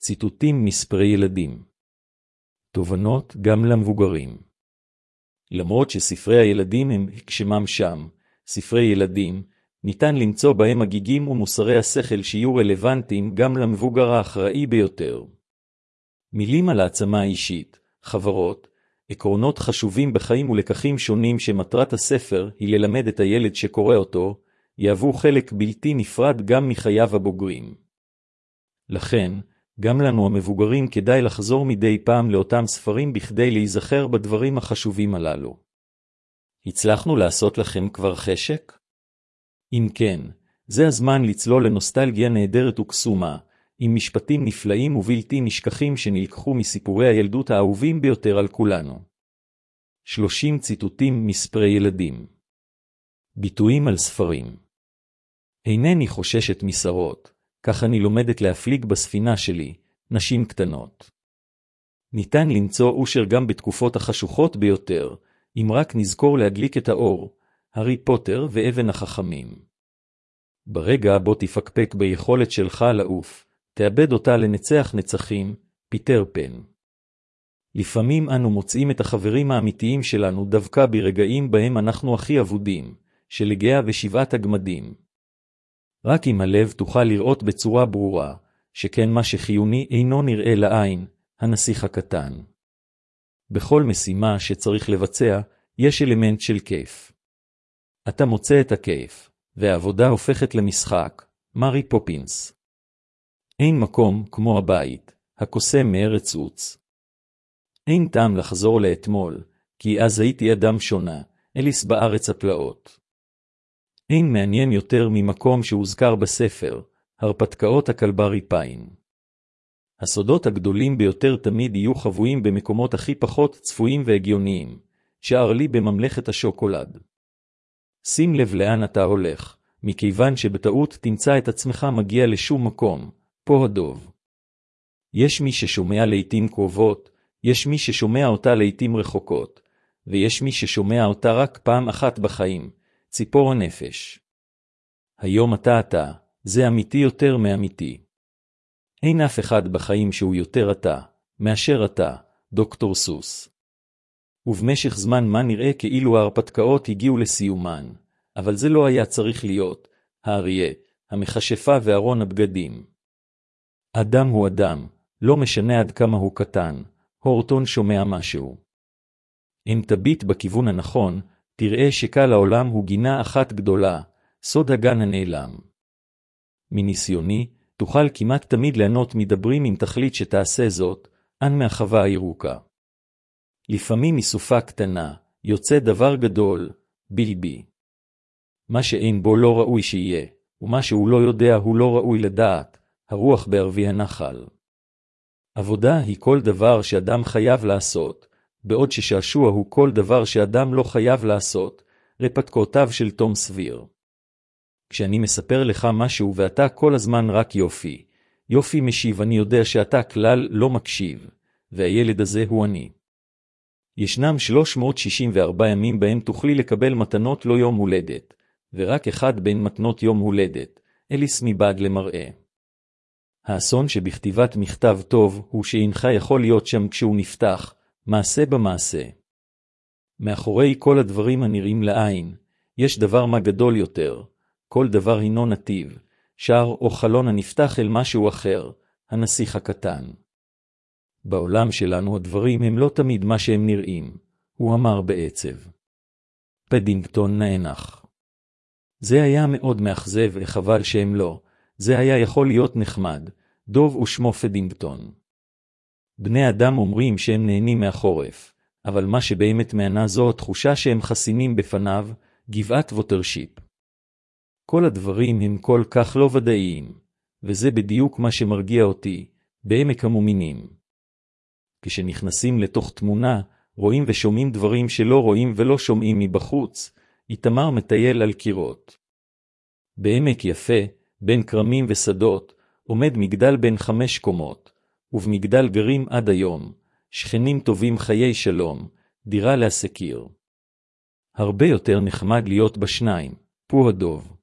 ציטוטים מספרי ילדים. תובנות גם למבוגרים. למרות שספרי הילדים הם כשמם שם, ספרי ילדים, ניתן למצוא בהם הגיגים ומוסרי השכל שיהיו רלוונטיים גם למבוגר האחראי ביותר. מילים על העצמה האישית, חברות, עקרונות חשובים בחיים ולקחים שונים שמטרת הספר היא ללמד את הילד שקורא אותו, יהוו חלק בלתי נפרד גם מחייו הבוגרים. לכן, גם לנו המבוגרים כדאי לחזור מדי פעם לאותם ספרים בכדי להיזכר בדברים החשובים הללו. הצלחנו לעשות לכם כבר חשק? אם כן, זה הזמן לצלול לנוסטלגיה נהדרת וקסומה, עם משפטים נפלאים ובלתי נשכחים שנלקחו מסיפורי הילדות האהובים ביותר על כולנו. 30 ציטוטים מספרי ילדים. ביטויים על ספרים. אינני חוששת משרות, כך אני לומדת להפליג בספינה שלי, נשים קטנות. ניתן למצוא אושר גם בתקופות החשוכות ביותר, אם רק נזכור להדליק את האור, הארי פוטר ואבן החכמים. ברגע בו תפקפק ביכולת שלך לעוף, תאבד אותה לנצח נצחים, פיטר פן. לפעמים אנו מוצאים את החברים האמיתיים שלנו דווקא ברגעים בהם אנחנו הכי אבודים, שלגיה ושבעת הגמדים. רק עם הלב תוכל לראות בצורה ברורה, שכן מה שחיוני אינו נראה לעין, הנסיך הקטן. בכל משימה שצריך לבצע, יש אלמנט של כיף. אתה מוצא את הכיף, והעבודה הופכת למשחק, מארי פופינס. אין מקום כמו הבית, הקוסם מארץ עוץ. אין טעם לחזור לאתמול, כי אז הייתי אדם שונה, אליס בארץ הפלאות. אין מעניין יותר ממקום שהוזכר בספר, הרפתקאות הקלברי פיין. הסודות הגדולים ביותר תמיד יהיו חבויים במקומות הכי פחות צפויים והגיוניים, שער לי בממלכת השוקולד. שים לב לאן אתה הולך, מכיוון שבטעות תמצא את עצמך מגיע לשום מקום, פה הדוב. יש מי ששומע לעתים קרובות, יש מי ששומע אותה לעתים רחוקות, ויש מי ששומע אותה רק פעם אחת בחיים, ציפור הנפש. היום אתה, זה אמיתי יותר מאמיתי. אין אף אחד בחיים שהוא יותר אתה, מאשר אתה, דוקטור סוס. ובמשך זמן מה נראה כאילו ההרפתקאות הגיעו לסיומן, אבל זה לא היה צריך להיות, האריה, המכשפה וארון הבגדים. אדם הוא אדם, לא משנה עד כמה הוא קטן, הורטון שומע משהו. אם תביט בכיוון הנכון, תראה שקל העולם הוא גינה אחת גדולה, סוד הגן הנעלם. מניסיוני, תוכל כמעט תמיד ליהנות מדברים עם תכלית שתעשה זאת, אן מהחווה הירוקה. לפעמים מסופה קטנה, יוצא דבר גדול, בלבי. מה שאין בו לא ראוי שיהיה, ומה שהוא לא יודע הוא לא ראוי לדעת, הרוח בערבי הנחל. עבודה היא כל דבר שאדם חייב לעשות, בעוד ששעשוע הוא כל דבר שאדם לא חייב לעשות, רפתקאותיו של תום סביר. כשאני מספר לך משהו ואתה כל הזמן רק יופי, יופי משיב אני יודע שאתה כלל לא מקשיב, והילד הזה הוא אני. ישנם 364 ימים בהם תוכלי לקבל מתנות לא יום הולדת, ורק אחד בין מתנות יום הולדת, אליס מבעד למראה. האסון שבכתיבת מכתב טוב הוא שאינך יכול להיות שם כשהוא נפתח, מעשה במעשה. מאחורי כל הדברים הנראים לעין, יש דבר מה גדול יותר, כל דבר הינו נתיב, שער או חלון הנפתח אל משהו אחר, הנסיך הקטן. בעולם שלנו הדברים הם לא תמיד מה שהם נראים, הוא אמר בעצב. פדינגטון נאנח. זה היה מאוד מאכזב וחבל שהם לא, זה היה יכול להיות נחמד, דוב ושמו פדינגטון. בני אדם אומרים שהם נהנים מהחורף, אבל מה שבאמת מענה זו התחושה שהם חסינים בפניו, גבעת ווטרשיפ. כל הדברים הם כל כך לא ודאיים, וזה בדיוק מה שמרגיע אותי, בעמק המומינים. כשנכנסים לתוך תמונה, רואים ושומעים דברים שלא רואים ולא שומעים מבחוץ, איתמר מטייל על קירות. בעמק יפה, בין קרמים ושדות, עומד מגדל בין 5 קומות, ובמגדל גרים עד היום, שכנים טובים חיי שלום, דירה להסקיר. הרבה יותר נחמד להיות בשניים, פה הדוב.